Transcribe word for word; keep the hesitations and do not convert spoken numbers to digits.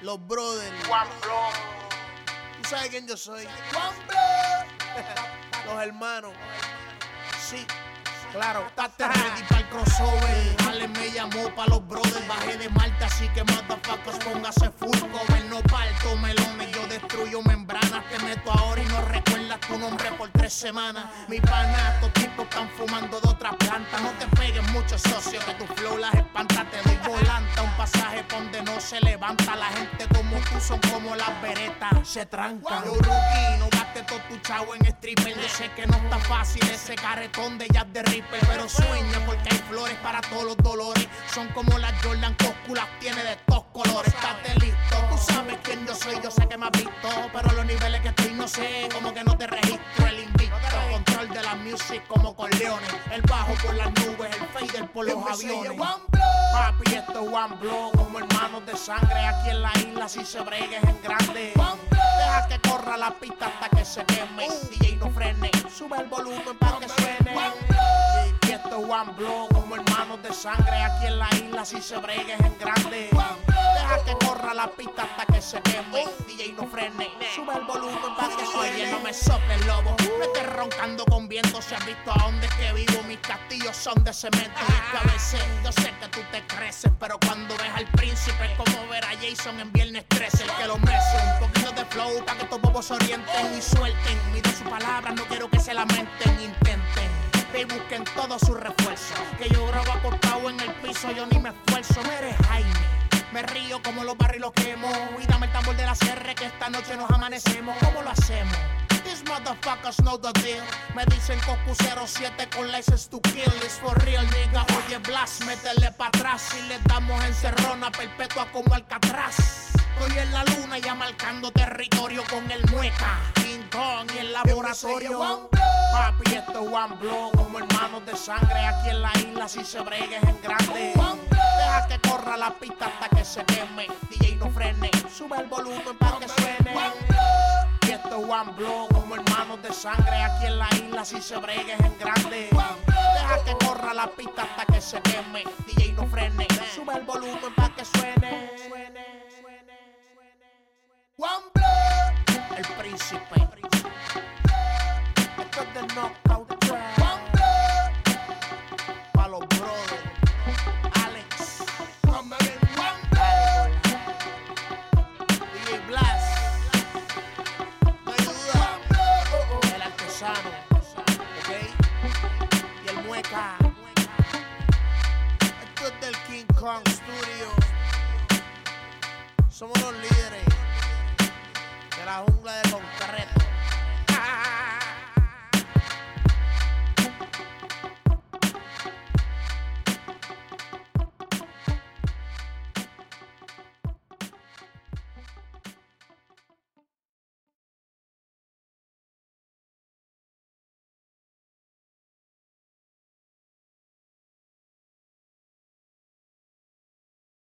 Los brothers. One Block. ¿Tú sabes quién yo soy? One Block. Los hermanos. Sí. Claro, Estate ready para el crossover. Ale me llamó pa' los brothers. Bajé de Malta, así que motherfuckers, póngase full cover. No parto melones, yo destruyo membranas. Te meto ahora y no recuerdas tu nombre por tres semanas. Mi pana, estos tipos están fumando de otra planta. No te pegues mucho, socio, que tu flow las espanta. Te doy volanta, un pasaje pa' donde no se levanta. La gente como tú son como las veretas, se trancan. Yo rookie, no gaste todo tu chavo en stripper. Yo sé que no está fácil ese carretón de jazz de Ripper, pero sueña porque hay flores para todos los dolores. Son como las Jordan, cósculas tiene de estos colores. Estate listo, tú sabes quién yo soy, yo sé que me has visto, pero los niveles que estoy no sé, como que no te registro. El invicto, control de la music como con leones. El bajo por las nubes, el fader por los aviones. Papi, esto es One Block, como hermanos de sangre. Aquí en la isla si se bregue es en grande. Deja que corra la pista hasta que se queme. D J no frene, sube el volumen para que suene. Y esto es One Block, como hermanos de sangre. Aquí en la isla si se bregue es en grande. Deja que corra la pista hasta que se queme. D J no frene, sube el volumen para que suene. Oye, no me sople el lobo, no estés roncando con viento. Si has visto a dónde es que vivo, mis castillos son de cemento. Y a veces yo sé que tú te creces, pero cuando ves al príncipe es como ver a Jason en Viernes trece. El que lo mece, un poquito de flow para que estos bobos se orienten y suelten. Mido sus palabras, no quiero que se lamenten, intenten y busquen todos sus refuerzos. Que yo grabo acostado en el piso, yo ni me esfuerzo. Me eres Jaime, me río como los barrios quemo. Y dame el tambor de la sierra que esta noche nos amanecemos. ¿Cómo lo hacemos? These motherfuckers know the deal. Me dicen Coscu cero siete con license to kill. It's for real, nigga. Oye, Blast, métele pa' atrás. Y le damos encerrona perpetua como Alcatraz. Estoy en la luna ya marcando territorio con el mueca, King Kong y el laboratorio. Papi, esto es One Block, como hermanos de sangre. Aquí en la isla si se bregue es en grande. Deja que corra la pista hasta que se queme. D J no frene, sube el volumen para que suene. Y esto es One Block, como hermanos de sangre. Aquí en la isla si se bregue es en grande. Deja que corra la pista hasta que se queme. D J no frene, sube el volumen para que suene. One Block, el príncipe. Esto es de Knockout Track. One Block, pa' los brothers. Alex, come again. One Block, D J Blast, no hay duda. El artesano, ok, y el mueca. Esto es del King Kong Studio. Somos los líderes de la jungla de concreto.